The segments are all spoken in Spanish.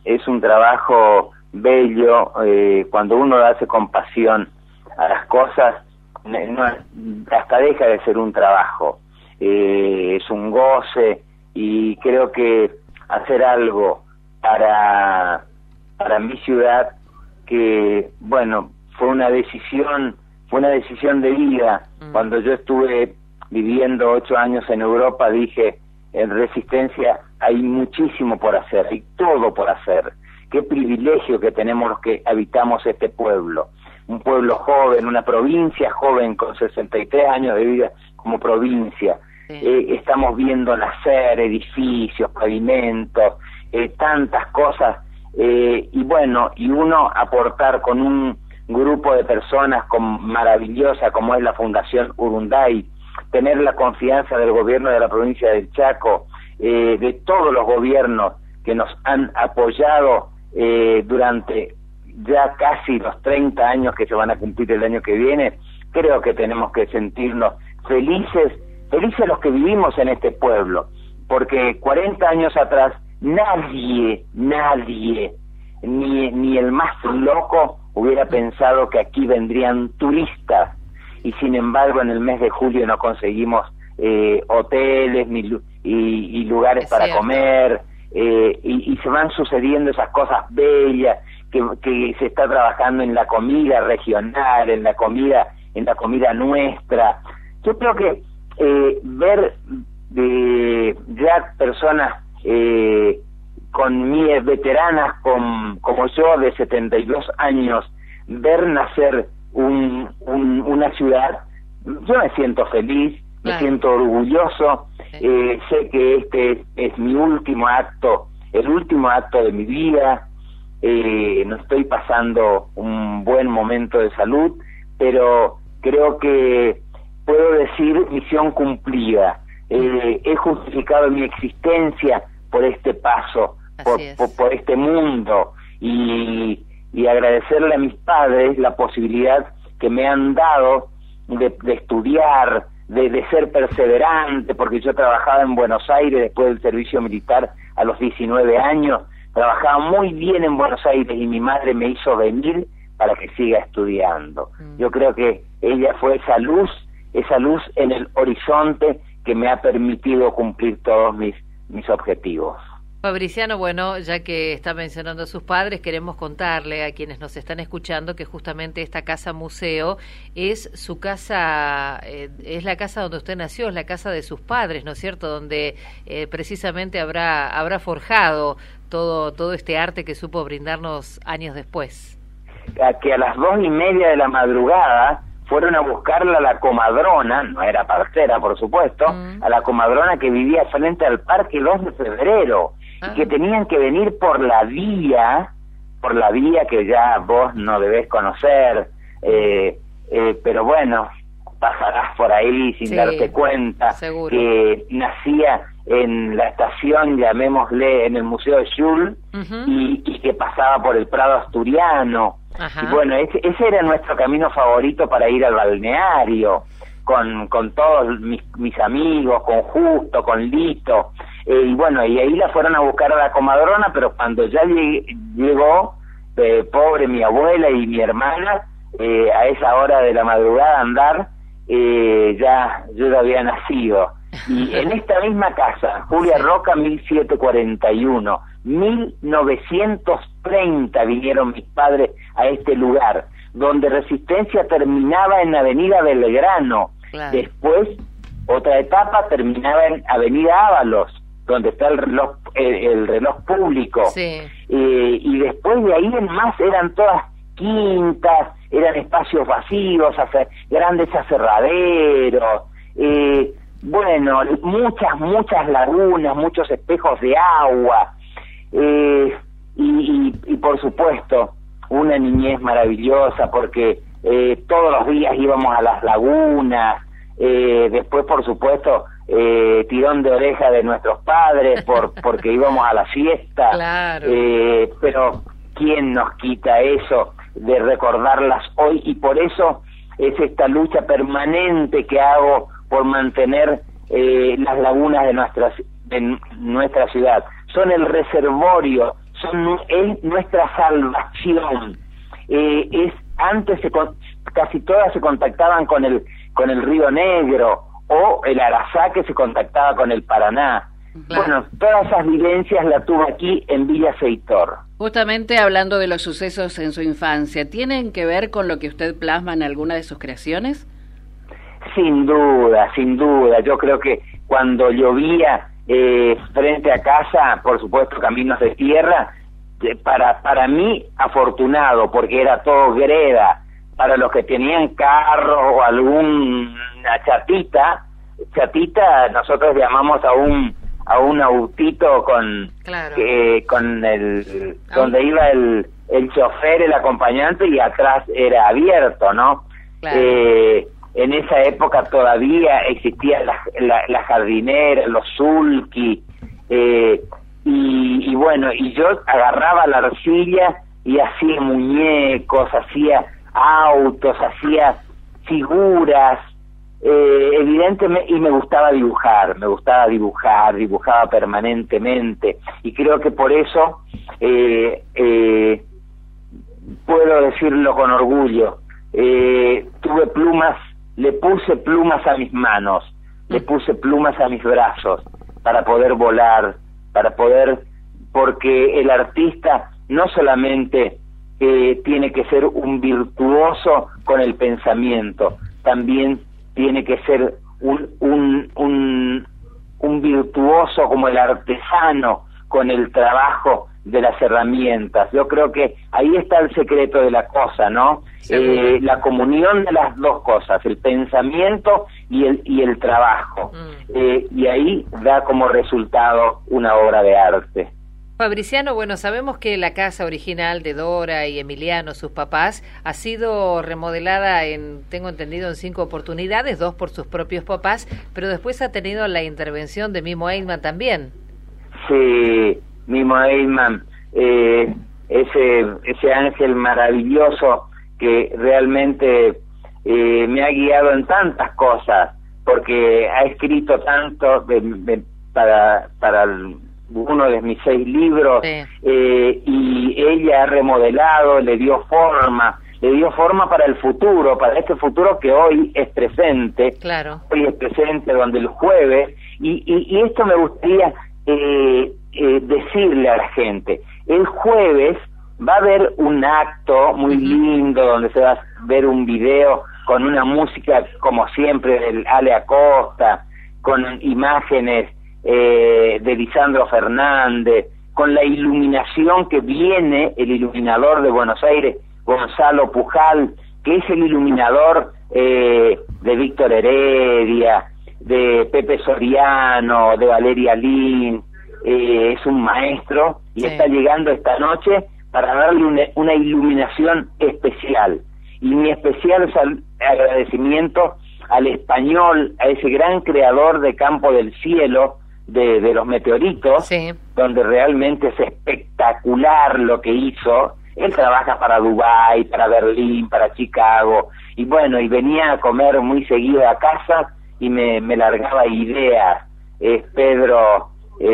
es un trabajo bello. Cuando uno hace con pasión a las cosas, hasta deja de ser un trabajo, es un goce, y creo que hacer algo para mi ciudad, que bueno, fue una decisión de vida. Cuando yo estuve viviendo 8 años en Europa, dije: en Resistencia hay muchísimo por hacer, hay todo por hacer. Qué privilegio que tenemos los que habitamos este pueblo, un pueblo joven, una provincia joven con 63 años de vida como provincia. Estamos viendo nacer edificios, pavimentos, tantas cosas, y bueno, y uno aportar con un grupo de personas maravillosa como es la Fundación Urunday, tener la confianza del gobierno de la provincia del Chaco, de todos los gobiernos que nos han apoyado durante ya casi los 30 años que se van a cumplir el año que viene. Creo que tenemos que sentirnos felices los que vivimos en este pueblo, porque 40 años atrás nadie, ni el más loco hubiera pensado que aquí vendrían turistas, y sin embargo en el mes de julio no conseguimos hoteles y lugares para comer, y se van sucediendo esas cosas bellas, que se está trabajando en la comida regional, en la comida nuestra. Yo creo que ver ya personas veteranas como yo de 72 años, ver nacer una ciudad, yo me siento feliz, me siento orgulloso. Sé que este es mi último acto, el último acto de mi vida. No estoy pasando un buen momento de salud, pero creo que puedo decir misión cumplida. He justificado mi existencia por este paso, por este mundo, y agradecerle a mis padres la posibilidad que me han dado de estudiar, de ser perseverante, porque yo trabajaba en Buenos Aires después del servicio militar a los 19 años, trabajaba muy bien en Buenos Aires, y mi madre me hizo venir para que siga estudiando. Yo creo que ella fue esa luz en el horizonte que me ha permitido cumplir todos mis objetivos. Fabriciano, bueno, ya que está mencionando a sus padres, queremos contarle a quienes nos están escuchando que justamente esta casa museo es su casa, es la casa donde usted nació, es la casa de sus padres, ¿no es cierto?, donde precisamente habrá forjado todo este arte que supo brindarnos años después. Que a las 2:30 de la madrugada fueron a buscarla a la comadrona, no era partera por supuesto, a la comadrona que vivía frente al Parque 2 de Febrero, y que tenían que venir por la vía que ya vos no debés conocer, pero bueno, pasarás por ahí sin darte cuenta, seguro, que nacía en la estación, llamémosle, en el Museo de Jules, y que pasaba por el Prado Asturiano. Y bueno, ese era nuestro camino favorito para ir al balneario, con todos mis amigos, con Justo, con Lito, y bueno, y ahí la fueron a buscar a la comadrona, pero cuando ya llegó, pobre mi abuela y mi hermana, a esa hora de la madrugada a andar, yo ya había nacido. Y en esta misma casa, Julia Roca, 1741, 1930 vinieron mis padres a este lugar, donde Resistencia terminaba en Avenida Belgrano. Después, otra etapa terminaba en Avenida Ábalos, donde está el reloj público. Y después de ahí en más eran todas quintas, eran espacios vacíos, grandes aserraderos, bueno, muchas lagunas, muchos espejos de agua, y por supuesto una niñez maravillosa, porque todos los días íbamos a las lagunas. Después por supuesto tirón de oreja de nuestros padres porque íbamos a la fiesta, pero quién nos quita eso de recordarlas hoy, y por eso es esta lucha permanente que hago por mantener las lagunas de nuestra ciudad. Son el reservorio, es nuestra salvación. Antes casi todas se contactaban con el Río Negro, o el Arazá, que se contactaba con el Paraná. Claro. Bueno, todas esas vivencias las tuve aquí en Villa Seitor. Justamente hablando de los sucesos en su infancia, ¿tienen que ver con lo que usted plasma en alguna de sus creaciones? Sin duda, sin duda. Yo creo que cuando llovía frente a casa, por supuesto caminos de tierra, para mí afortunado, porque era todo greda. Para los que tenían carro o alguna chatita, nosotros llamamos a un autito con claro. Con el donde iba el chofer, el acompañante, y atrás era abierto, ¿no? Claro. En esa época todavía existían las jardineras, los sulky, y bueno, y yo agarraba la arcilla y hacía muñecos, hacía autos, hacía figuras, evidentemente, y me gustaba dibujaba permanentemente, y creo que por eso puedo decirlo con orgullo. Tuve plumas, le puse plumas a mis manos, le puse plumas a mis brazos para poder volar, porque el artista no solamente tiene que ser un virtuoso con el pensamiento, también tiene que ser un virtuoso como el artesano con el trabajo de las herramientas. Yo creo que ahí está el secreto de la cosa, ¿no? La comunión de las dos cosas, el pensamiento y el trabajo, y ahí da como resultado una obra de arte. Fabriciano, bueno, sabemos que la casa original de Dora y Emiliano, sus papás, ha sido remodelada tengo entendido, en 5 oportunidades, 2 por sus propios papás, pero después ha tenido la intervención de Mimo Eidman también. Sí, Mimo Eidman, ese ángel maravilloso que realmente me ha guiado en tantas cosas, porque ha escrito tanto para uno de mis 6 libros, sí. Y ella ha remodelado, le dio forma para el futuro, para este futuro que hoy es presente, claro. Hoy es presente, donde el jueves, y esto me gustaría decirle a la gente, el jueves va a haber un acto muy lindo, donde se va a ver un video con una música, como siempre, del Ale Acosta, con imágenes de Lisandro Fernández, con la iluminación que viene, el iluminador de Buenos Aires, Gonzalo Pujal, que es el iluminador de Víctor Heredia, de Pepe Soriano, de Valeria Lin, es un maestro, y sí. Está llegando esta noche para darle una iluminación especial, y mi especial agradecimiento al español, a ese gran creador de Campo del Cielo, de los meteoritos, sí. Donde realmente es espectacular lo que hizo. Él trabaja para Dubái, para Berlín, para Chicago, y bueno, y venía a comer muy seguido a casa y me largaba ideas. Es Pedro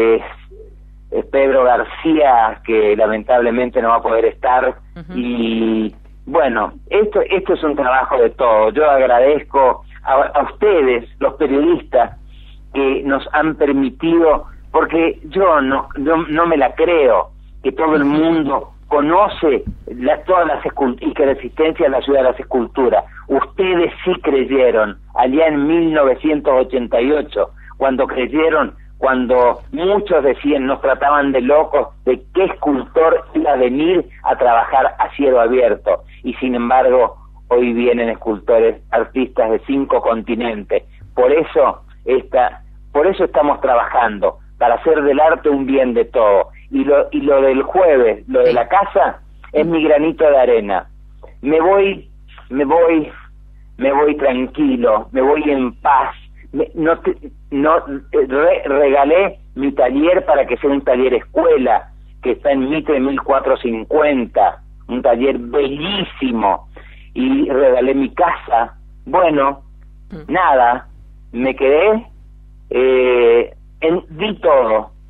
García, que lamentablemente no va a poder estar, y bueno, esto es un trabajo de todo. Yo agradezco a ustedes, los periodistas, que nos han permitido, porque yo no me la creo, que todo el mundo conoce todas las esculturas, y que la existencia de la ciudad de las esculturas. Ustedes sí creyeron, allá en 1988, cuando creyeron, cuando muchos decían, nos trataban de locos, de qué escultor iba a venir a trabajar a cielo abierto, y sin embargo, hoy vienen escultores, artistas de 5 continentes. Por eso estamos trabajando, para hacer del arte un bien de todo. Y lo del jueves, lo de la casa, es mi granito de arena. Me voy tranquilo, me voy en paz. Regalé mi taller para que sea un taller escuela, que está en Mitre 1450, un taller bellísimo, y regalé mi casa. Bueno, nada, me quedé, di todo.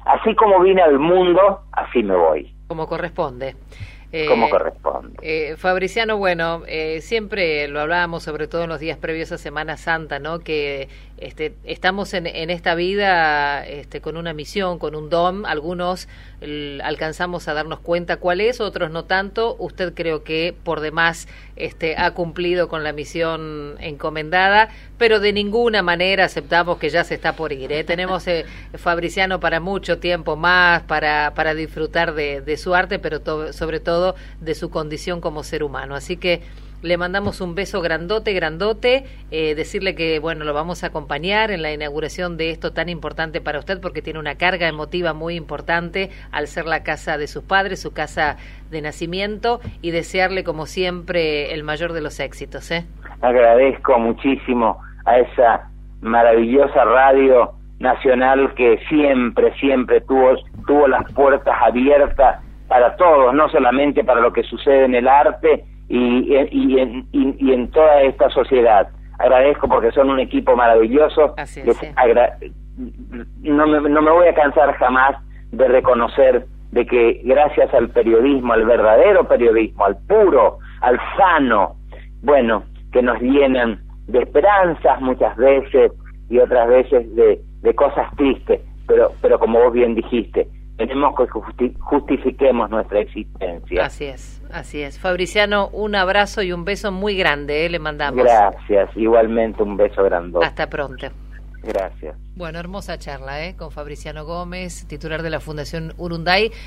así como vine al mundo, así me voy. Como corresponde. Como corresponde. Fabriciano, bueno, siempre lo hablábamos, sobre todo en los días previos a Semana Santa, ¿no? Que estamos en esta vida con una misión, con un don. Algunos alcanzamos a darnos cuenta cuál es, otros no tanto. Usted creo que por demás ha cumplido con la misión encomendada, pero de ninguna manera aceptamos que ya se está por ir. Tenemos Fabriciano para mucho tiempo más, para disfrutar de su arte, pero sobre todo de su condición como ser humano. Así que le mandamos un beso grandote, decirle que, bueno, lo vamos a acompañar en la inauguración de esto tan importante para usted, porque tiene una carga emotiva muy importante al ser la casa de sus padres, su casa de nacimiento, y desearle, como siempre, el mayor de los éxitos. Agradezco muchísimo a esa maravillosa radio nacional que siempre tuvo las puertas abiertas para todos, no solamente para lo que sucede en el arte y en toda esta sociedad. Agradezco porque son un equipo maravilloso. Así es, sí. No me voy a cansar jamás de reconocer de que gracias al periodismo, al verdadero periodismo, al puro, al sano, bueno, que nos llenan de esperanzas muchas veces y otras veces de cosas tristes, pero como vos bien dijiste, tenemos que justifiquemos nuestra existencia. Así es. Fabriciano, un abrazo y un beso muy grande, le mandamos. Gracias, igualmente un beso grandote. Hasta pronto. Gracias. Bueno, hermosa charla, con Fabriciano Gómez, titular de la Fundación Urunday.